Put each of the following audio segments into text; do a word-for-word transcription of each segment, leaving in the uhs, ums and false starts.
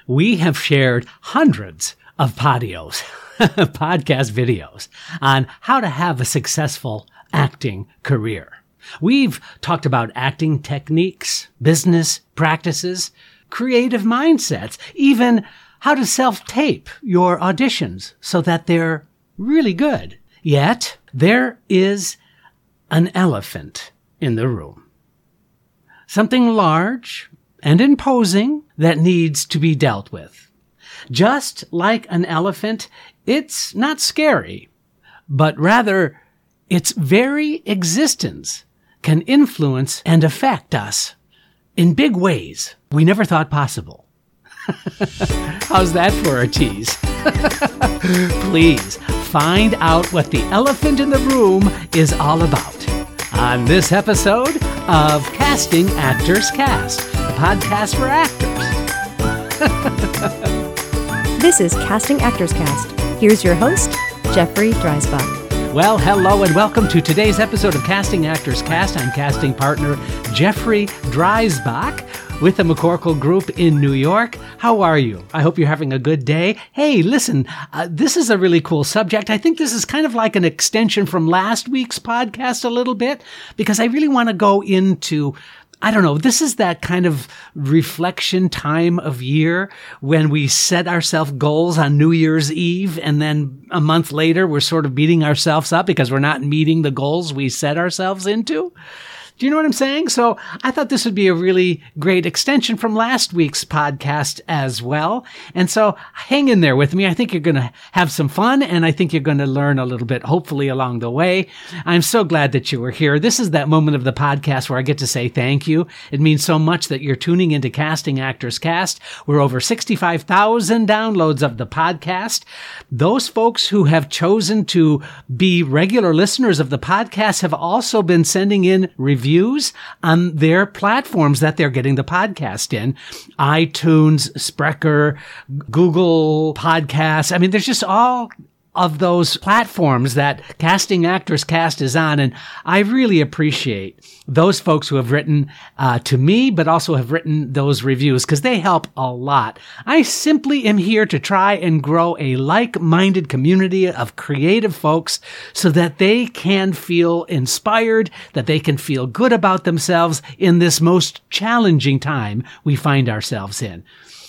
we have shared hundreds of podios, podcast videos on how to have a successful acting career. We've talked about acting techniques, business practices, creative mindsets, even how to self-tape your auditions so that they're really good. Yet, there is an elephant in the room. Something large and imposing that needs to be dealt with. Just like an elephant, it's not scary, but rather its very existence can influence and affect us in big ways we never thought possible. How's that for a tease? Please find out what the elephant in the room is all about on this episode of Casting Actors Cast, a podcast for actors. This is Casting Actors Cast. Here's your host, Jeffrey Dreisbach. Well, hello and welcome to today's episode of Casting Actors Cast. I'm casting partner Jeffrey Dreisbach with the McCorkle Group in New York. How are you? I hope you're having a good day. Hey, listen, uh, this is a really cool subject. I think this is kind of like an extension from last week's podcast a little bit, because I really want to go into, I don't know, this is that kind of reflection time of year when we set ourselves goals on New Year's Eve, and then a month later we're sort of beating ourselves up because we're not meeting the goals we set ourselves into. Do you know what I'm saying? So I thought this would be a really great extension from last week's podcast as well. And so hang in there with me. I think you're going to have some fun, and I think you're going to learn a little bit, hopefully, along the way. I'm so glad that you were here. This is that moment of the podcast where I get to say thank you. It means so much that you're tuning into Casting Actors Cast. We're over sixty-five thousand downloads of the podcast. Those folks who have chosen to be regular listeners of the podcast have also been sending in reviews Reviews on their platforms that they're getting the podcast in. iTunes, Spreaker, Google Podcasts. I mean, there's just all of those platforms that Casting Actors Cast is on. And I really appreciate those folks who have written uh, to me, but also have written those reviews, because they help a lot. I simply am here to try and grow a like-minded community of creative folks so that they can feel inspired, that they can feel good about themselves in this most challenging time we find ourselves in.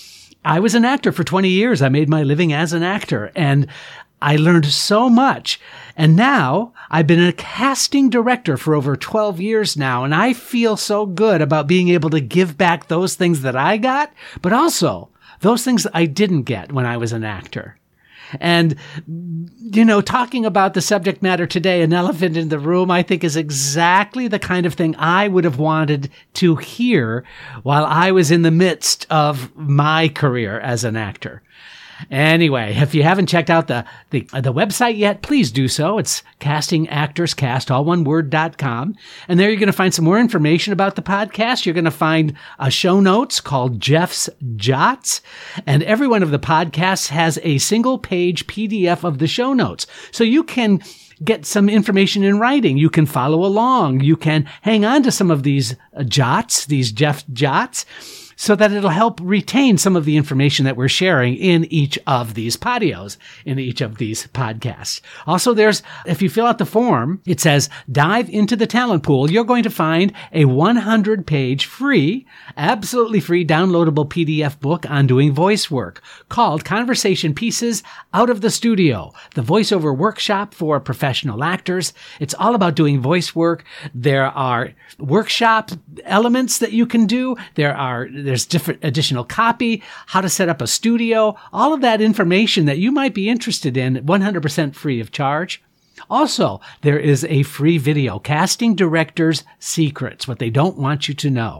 I was an actor for twenty years. I made my living as an actor, and I learned so much. And now I've been a casting director for over twelve years now, and I feel so good about being able to give back those things that I got, but also those things that I didn't get when I was an actor. And, you know, talking about the subject matter today, an elephant in the room, I think is exactly the kind of thing I would have wanted to hear while I was in the midst of my career as an actor. Anyway, if you haven't checked out the, the the website yet, please do so. It's Casting Actors Cast, all one word, dot com. And there you're going to find some more information about the podcast. You're going to find a show notes called Jeff's Jots. And every one of the podcasts has a single page P D F of the show notes. So you can get some information in writing. You can follow along. You can hang on to some of these uh, jots, these Jeff Jots, so that it'll help retain some of the information that we're sharing in each of these podios, in each of these podcasts. Also, there's, if you fill out the form, it says, dive into the talent pool. You're going to find a one hundred page free, absolutely free downloadable P D F book on doing voice work called Conversation Pieces Out of the Studio, the voiceover workshop for professional actors. It's all about doing voice work. There are workshop elements that you can do. There are There's different additional copy, how to set up a studio, all of that information that you might be interested in, one hundred percent free of charge. Also, there is a free video, Casting Directors' Secrets, what they don't want you to know.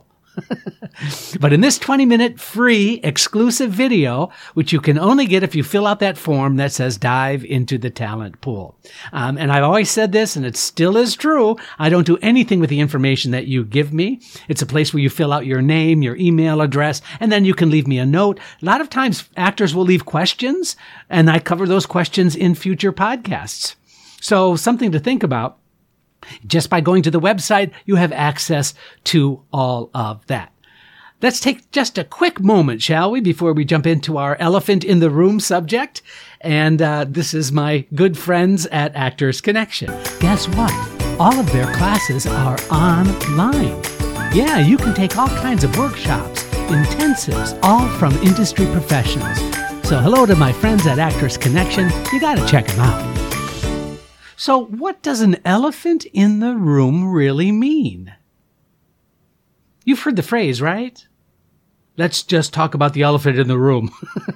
But in this twenty minute free exclusive video, which you can only get if you fill out that form that says dive into the talent pool. Um, and I've always said this, and it still is true. I don't do anything with the information that you give me. It's a place where you fill out your name, your email address, and then you can leave me a note. A lot of times actors will leave questions, and I cover those questions in future podcasts. So something to think about. Just by going to the website, you have access to all of that. Let's take just a quick moment, shall we, before we jump into our elephant in the room subject. And uh, this is my good friends at Actors Connection. Guess what? All of their classes are online. Yeah, you can take all kinds of workshops, intensives, all from industry professionals. So hello to my friends at Actors Connection. You got to check them out. So what does an elephant in the room really mean? You've heard the phrase, right? Let's just talk about the elephant in the room.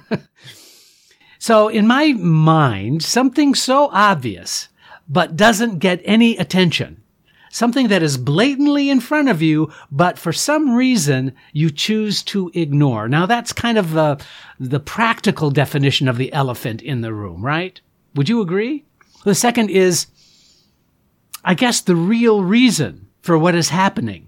So in my mind, something so obvious but doesn't get any attention, something that is blatantly in front of you, but for some reason you choose to ignore. Now that's kind of uh, the practical definition of the elephant in the room, right? Would you agree? The second is, I guess, the real reason for what is happening.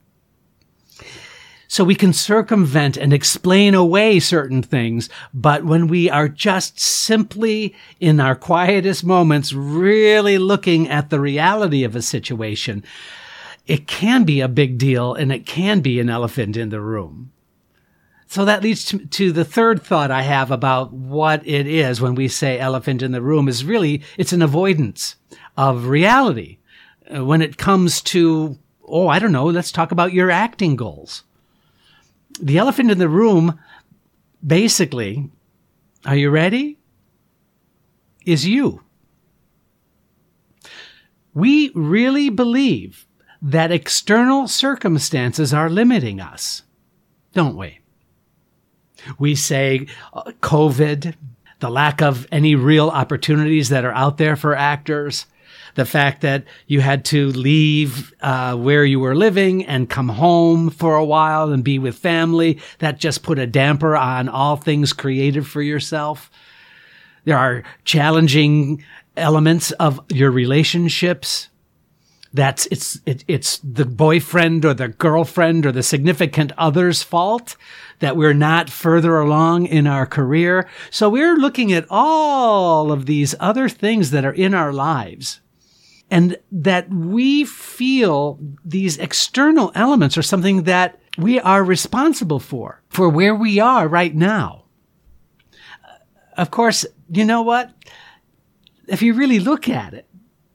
So we can circumvent and explain away certain things, but when we are just simply in our quietest moments really looking at the reality of a situation, it can be a big deal and it can be an elephant in the room. So that leads to, to the third thought I have about what it is when we say elephant in the room is really, it's an avoidance of reality. Uh, when it comes to, oh, I don't know, let's talk about your acting goals. The elephant in the room, basically, are you ready? Is you. We really believe that external circumstances are limiting us, don't we? We say uh, COVID, the lack of any real opportunities that are out there for actors, the fact that you had to leave uh, where you were living and come home for a while and be with family, that just put a damper on all things creative for yourself. There are challenging elements of your relationships. That's it's it, it's the boyfriend or the girlfriend or the significant other's fault that we're not further along in our career. So we're looking at all of these other things that are in our lives, and that we feel these external elements are something that we are responsible for, for where we are right now. Of course, you know what? If you really look at it,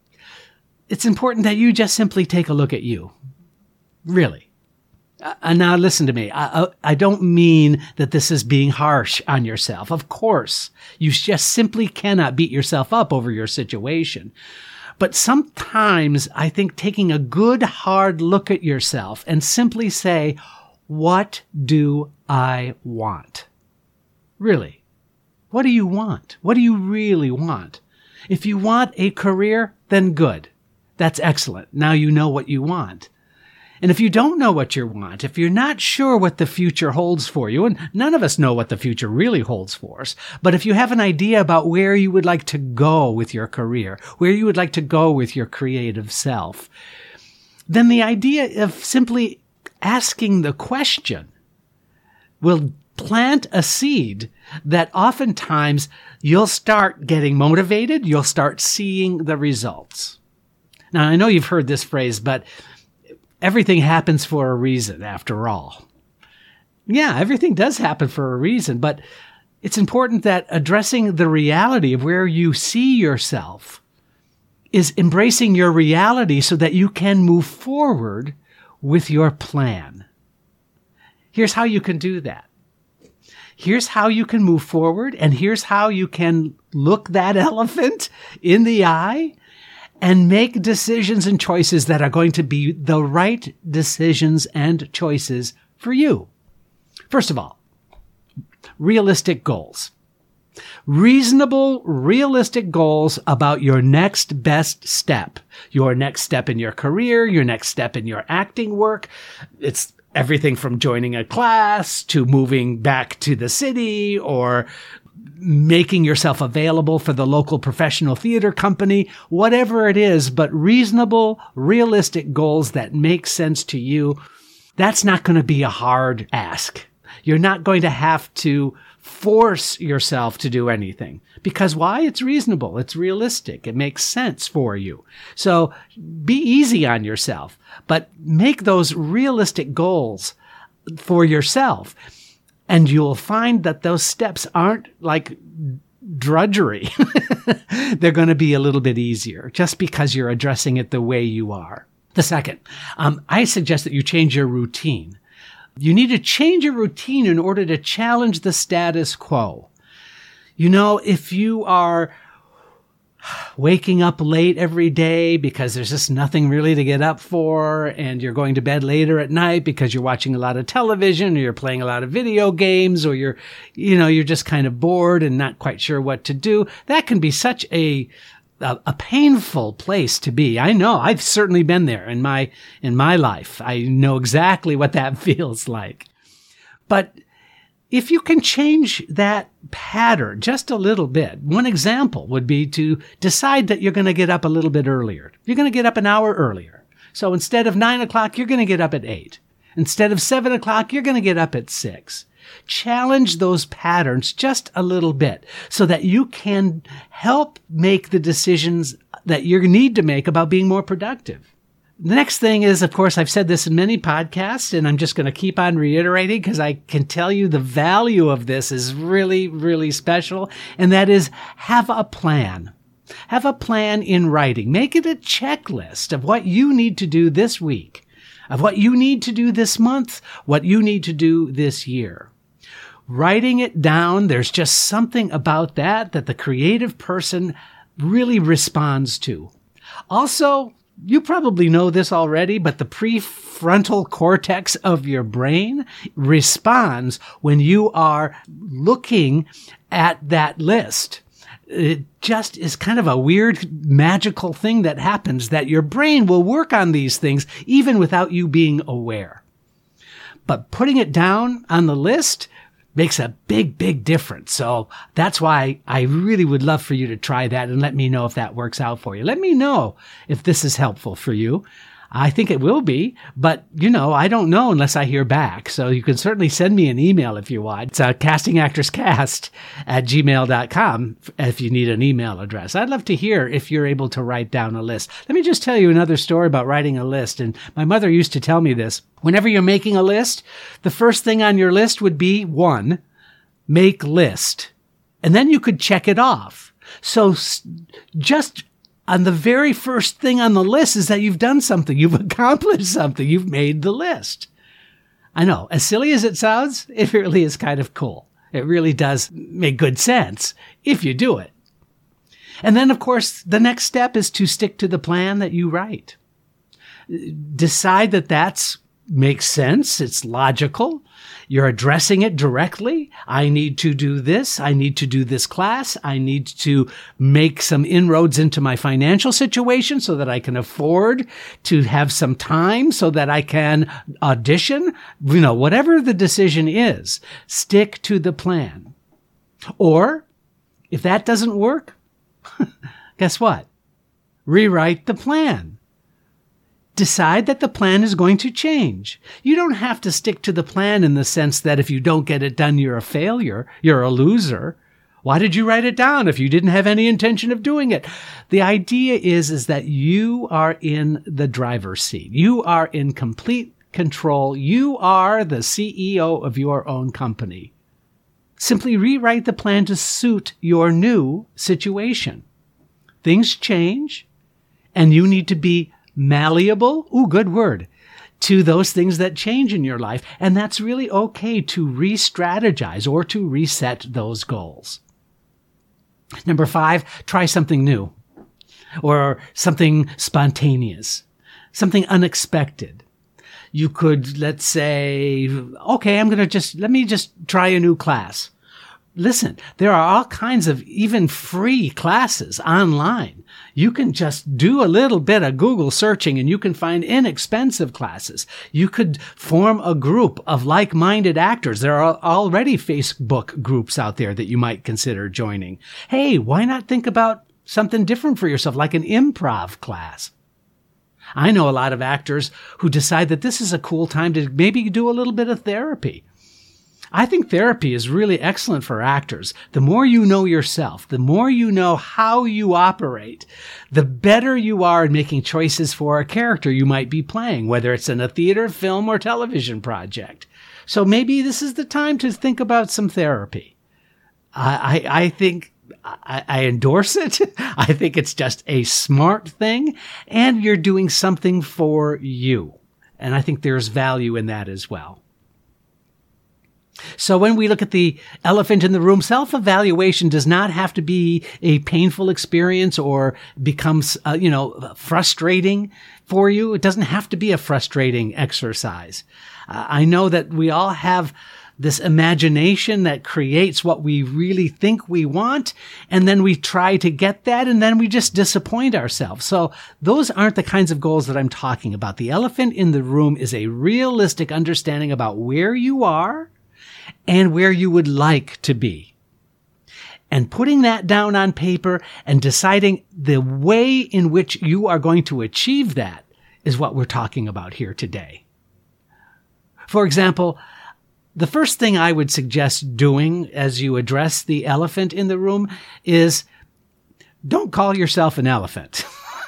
it's important that you just simply take a look at you. Really. Uh, now listen to me. I, I, I don't mean that this is being harsh on yourself. Of course, you just simply cannot beat yourself up over your situation. But sometimes I think taking a good hard look at yourself and simply say, what do I want? Really? What do you want? What do you really want? If you want a career, then good. That's excellent. Now you know what you want. And if you don't know what you want, if you're not sure what the future holds for you, and none of us know what the future really holds for us, but if you have an idea about where you would like to go with your career, where you would like to go with your creative self, then the idea of simply asking the question will plant a seed that oftentimes you'll start getting motivated, you'll start seeing the results. Now, I know you've heard this phrase, but everything happens for a reason, after all. Yeah, everything does happen for a reason, but it's important that addressing the reality of where you see yourself is embracing your reality so that you can move forward with your plan. Here's how you can do that. Here's how you can move forward, and here's how you can look that elephant in the eye and make decisions and choices that are going to be the right decisions and choices for you. First of all, realistic goals. Reasonable, realistic goals about your next best step. Your next step in your career, your next step in your acting work. It's everything from joining a class to moving back to the city or making yourself available for the local professional theater company, whatever it is, but reasonable, realistic goals that make sense to you. That's not going to be a hard ask. You're not going to have to force yourself to do anything. Because why? It's reasonable. It's realistic. It makes sense for you. So be easy on yourself, but make those realistic goals for yourself. And you'll find that those steps aren't like drudgery. They're going to be a little bit easier just because you're addressing it the way you are. The second, um, I suggest that you change your routine. You need to change your routine in order to challenge the status quo. You know, if you are waking up late every day because there's just nothing really to get up for, and you're going to bed later at night because you're watching a lot of television, or you're playing a lot of video games, or you're, you know, you're just kind of bored and not quite sure what to do, that can be such a a, a painful place to be. I know, I've certainly been there in my in my life. I know exactly what that feels like. But if you can change that pattern just a little bit, one example would be to decide that you're going to get up a little bit earlier. You're going to get up an hour earlier. So instead of nine o'clock, you're going to get up at eight. Instead of seven o'clock, you're going to get up at six. Challenge those patterns just a little bit so that you can help make the decisions that you need to make about being more productive. The next thing is, of course, I've said this in many podcasts, and I'm just going to keep on reiterating because I can tell you the value of this is really, really special, and that is have a plan. Have a plan in writing. Make it a checklist of what you need to do this week, of what you need to do this month, what you need to do this year. Writing it down, there's just something about that that the creative person really responds to. Also, you probably know this already, but the prefrontal cortex of your brain responds when you are looking at that list. It just is kind of a weird, magical thing that happens, that your brain will work on these things even without you being aware. But putting it down on the list makes a big, big difference. So that's why I really would love for you to try that and let me know if that works out for you. Let me know if this is helpful for you. I think it will be, but, you know, I don't know unless I hear back. So you can certainly send me an email if you want. It's uh, castingactorscast at gmail dot com if you need an email address. I'd love to hear if you're able to write down a list. Let me just tell you another story about writing a list. And my mother used to tell me this. Whenever you're making a list, the first thing on your list would be, one, make list. And then you could check it off. So just on the very first thing on the list is that you've done something. You've accomplished something. You've made the list. I know, as silly as it sounds, it really is kind of cool. It really does make good sense if you do it. And then, of course, the next step is to stick to the plan that you write. Decide that that's makes sense. It's logical. You're addressing it directly. I need to do this. I need to do this class. I need to make some inroads into my financial situation so that I can afford to have some time so that I can audition. You know, whatever the decision is, stick to the plan. Or if that doesn't work, guess what? Rewrite the plan. Decide that the plan is going to change. You don't have to stick to the plan in the sense that if you don't get it done, you're a failure, you're a loser. Why did you write it down if you didn't have any intention of doing it? The idea is, is that you are in the driver's seat. You are in complete control. You are the C E O of your own company. Simply rewrite the plan to suit your new situation. Things change, and you need to be malleable, ooh, good word, to those things that change in your life. And that's really okay to re-strategize or to reset those goals. Number five, try something new or something spontaneous, something unexpected. You could, let's say, okay, I'm going to just, let me just try a new class. Listen, there are all kinds of even free classes online. You can just do a little bit of Google searching and you can find inexpensive classes. You could form a group of like-minded actors. There are already Facebook groups out there that you might consider joining. Hey, why not think about something different for yourself, like an improv class? I know a lot of actors who decide that this is a cool time to maybe do a little bit of therapy. I think therapy is really excellent for actors. The more you know yourself, the more you know how you operate, the better you are in making choices for a character you might be playing, whether it's in a theater, film, or television project. So maybe this is the time to think about some therapy. I, I, I think I, I endorse it. I think it's just a smart thing, and you're doing something for you. And I think there's value in that as well. So when we look at the elephant in the room, self-evaluation does not have to be a painful experience or becomes, uh, you know, frustrating for you. It doesn't have to be a frustrating exercise. Uh, I know that we all have this imagination that creates what we really think we want, and then we try to get that, and then we just disappoint ourselves. So those aren't the kinds of goals that I'm talking about. The elephant in the room is a realistic understanding about where you are and where you would like to be. And putting that down on paper and deciding the way in which you are going to achieve that is what we're talking about here today. For example, the first thing I would suggest doing as you address the elephant in the room is don't call yourself an elephant.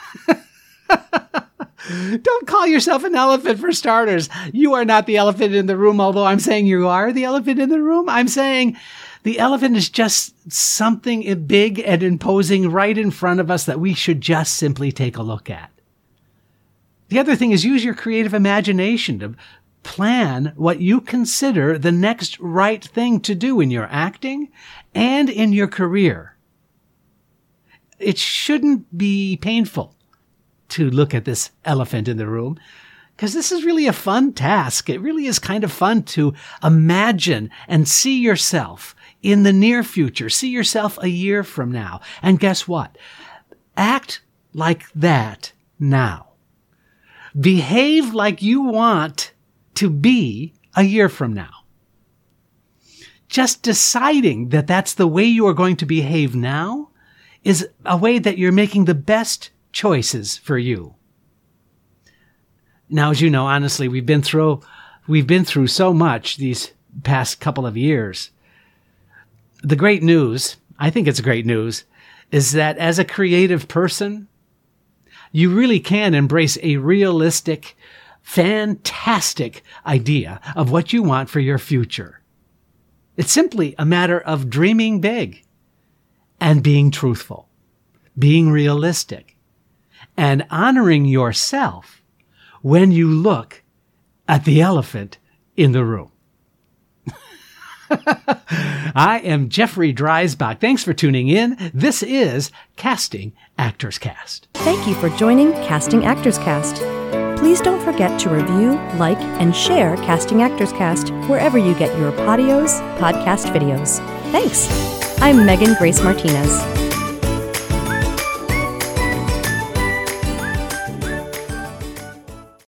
Don't call yourself an elephant, for starters. You are not the elephant in the room, although I'm saying you are the elephant in the room. I'm saying the elephant is just something big and imposing right in front of us that we should just simply take a look at. The other thing is use your creative imagination to plan what you consider the next right thing to do in your acting and in your career. It shouldn't be painful to look at this elephant in the room, because this is really a fun task. It really is kind of fun to imagine and see yourself in the near future, see yourself a year from now. And guess what? Act like that now. Behave like you want to be a year from now. Just deciding that that's the way you are going to behave now is a way that you're making the best choices for you. Now, as you know, honestly, we've been through, we've been through so much these past couple of years. The great news, I think it's great news, is that as a creative person, you really can embrace a realistic, fantastic idea of what you want for your future. It's simply a matter of dreaming big and being truthful, being realistic, and honoring yourself when you look at the elephant in the room. I am Jeffrey Dreisbach. Thanks for tuning in. This is Casting Actors Cast. Thank you for joining Casting Actors Cast. Please don't forget to review, like, and share Casting Actors Cast wherever you get your Podios podcast videos. Thanks. I'm Megan Grace Martinez.